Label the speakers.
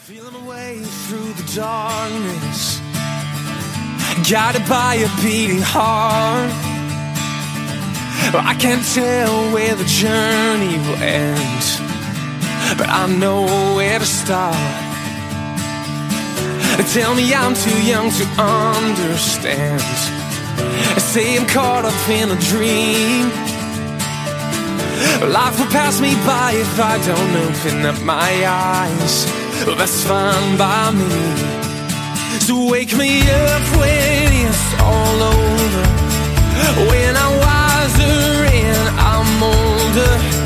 Speaker 1: Feeling my way through the darkness, guided by a beating heart. I can't tell where the journey will end, but I know where to start. They tell me I'm too young to understand. They say I'm caught up in a dream. Life will pass me by if I don't open up my eyes. Well, that's fine by me. So wake me up when it's all over, when I'm wiser and I'm older.